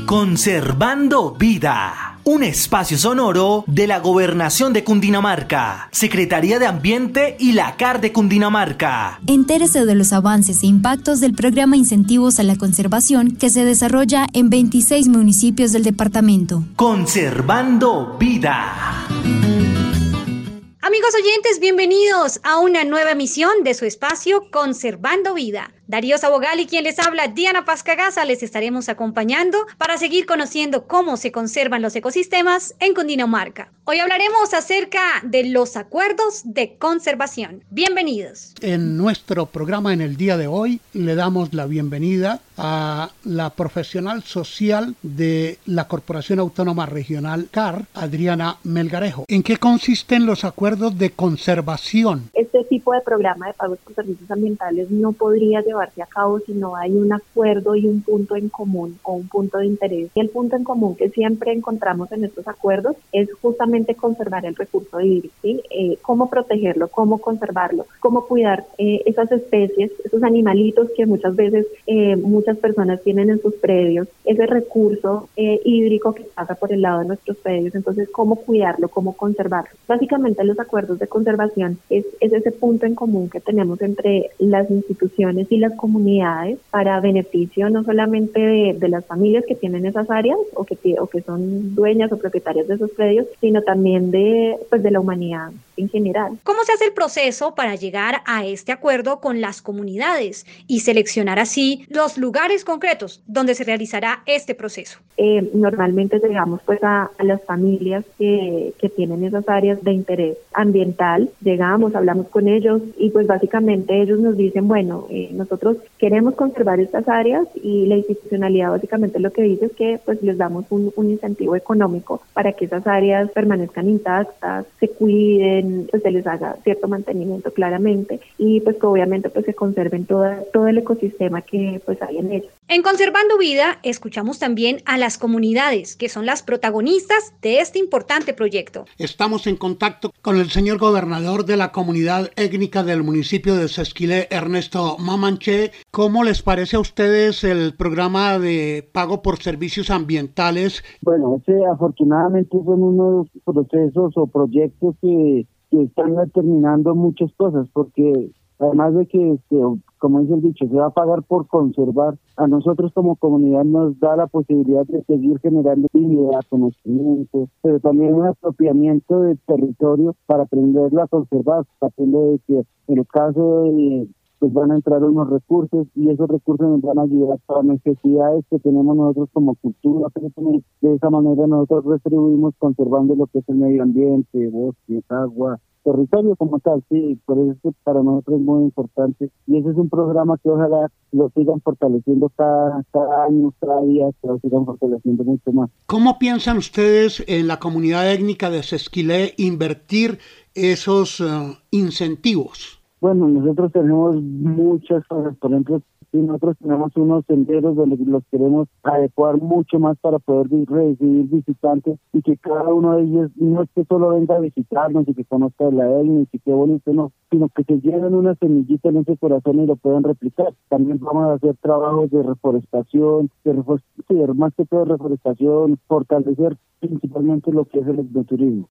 Conservando Vida, un espacio sonoro de la Gobernación de Cundinamarca, Secretaría de Ambiente y la CAR de Cundinamarca. Entérese de los avances e impactos del programa Incentivos a la Conservación que se desarrolla en 26 municipios del departamento. Conservando Vida. Amigos oyentes, bienvenidos a una nueva emisión de su espacio Conservando Vida. Darío Sabogal y quien les habla, Diana Pascagasa, les estaremos acompañando para seguir conociendo cómo se conservan los ecosistemas en Cundinamarca. Hoy hablaremos acerca de los acuerdos de conservación. Bienvenidos. En nuestro programa en el día de hoy le damos la bienvenida a la profesional social de la Corporación Autónoma Regional CAR, Adriana Melgarejo. ¿En qué consisten los acuerdos de conservación? Este tipo de programa de pagos por servicios ambientales no podría llevarse a cabo si no hay un acuerdo y un punto en común o un punto de interés. Y el punto en común que siempre encontramos en estos acuerdos es justamente conservar el recurso hídrico, ¿sí? Cómo protegerlo, cómo conservarlo, cómo cuidar esas especies, esos animalitos que muchas veces muchas personas tienen en sus predios, ese recurso hídrico que pasa por el lado de nuestros predios. Entonces, cómo cuidarlo, cómo conservarlo. Básicamente los acuerdos de conservación es ese punto en común que tenemos entre las instituciones y las comunidades para beneficio no solamente de las familias que tienen esas áreas o que son dueñas o propietarias de esos predios, sino también de la humanidad en general. ¿Cómo se hace el proceso para llegar a este acuerdo con las comunidades y seleccionar así los lugares concretos donde se realizará este proceso? Normalmente llegamos a las familias que tienen esas áreas de interés ambiental, llegamos, hablamos con ellos y básicamente ellos nos dicen, bueno, nosotros queremos conservar estas áreas y la institucionalidad básicamente lo que dice es que les damos un incentivo económico para que esas áreas permanezcan intactas, se cuiden, se les haga cierto mantenimiento claramente y que obviamente se conserven todo el ecosistema que hay en ellos. En Conservando Vida escuchamos también a las comunidades, que son las protagonistas de este importante proyecto. Estamos en contacto con el señor gobernador de la comunidad étnica del municipio de Sesquilé, Ernesto Mamanché. ¿Cómo les parece a ustedes el programa de pago por servicios ambientales? Bueno, afortunadamente son unos procesos o proyectos que están determinando muchas cosas, porque además de que, como dice el dicho, se va a pagar por conservar, a nosotros como comunidad nos da la posibilidad de seguir generando actividad, conocimiento, pero también un apropiamiento del territorio para aprenderlo a conservar, aprender de que en el caso de van a entrar unos recursos y esos recursos nos van a ayudar para necesidades que tenemos nosotros como cultura, pero también de esa manera nosotros retribuimos conservando lo que es el medio ambiente, bosques, agua, territorio como tal, sí, por eso para nosotros es muy importante y ese es un programa que ojalá lo sigan fortaleciendo cada año, cada día, que lo sigan fortaleciendo mucho más. ¿Cómo piensan ustedes en la comunidad étnica de Sesquilé invertir esos incentivos? Bueno, nosotros tenemos muchas cosas, por ejemplo, si nosotros tenemos unos senderos donde los queremos adecuar mucho más para poder recibir visitantes y que cada uno de ellos no es que solo venga a visitarnos y que conozca la etnia y que qué bonito, no, sino que se lleven una semillita en ese corazón y lo puedan replicar. También vamos a hacer trabajos de reforestación, más que todo reforestación, fortalecer principalmente lo que es el etnoturismo.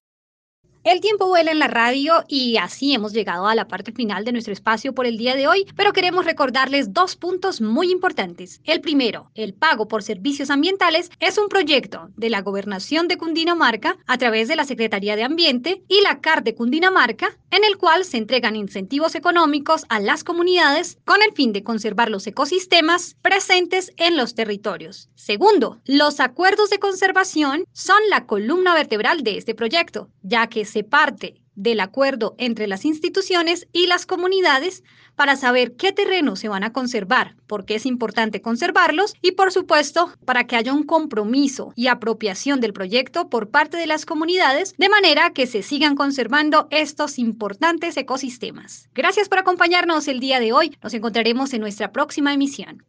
El tiempo vuela en la radio y así hemos llegado a la parte final de nuestro espacio por el día de hoy, pero queremos recordarles 2 puntos muy importantes. El primero, el pago por servicios ambientales es un proyecto de la Gobernación de Cundinamarca a través de la Secretaría de Ambiente y la CAR de Cundinamarca, en el cual se entregan incentivos económicos a las comunidades con el fin de conservar los ecosistemas presentes en los territorios. Segundo, los acuerdos de conservación son la columna vertebral de este proyecto, ya que se parte del acuerdo entre las instituciones y las comunidades para saber qué terrenos se van a conservar, por qué es importante conservarlos y, por supuesto, para que haya un compromiso y apropiación del proyecto por parte de las comunidades, de manera que se sigan conservando estos importantes ecosistemas. Gracias por acompañarnos el día de hoy. Nos encontraremos en nuestra próxima emisión.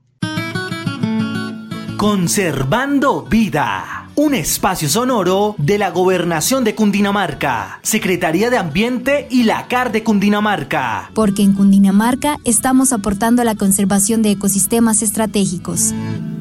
Conservando Vida, un espacio sonoro de la Gobernación de Cundinamarca, Secretaría de Ambiente y la CAR de Cundinamarca. Porque en Cundinamarca estamos aportando a la conservación de ecosistemas estratégicos.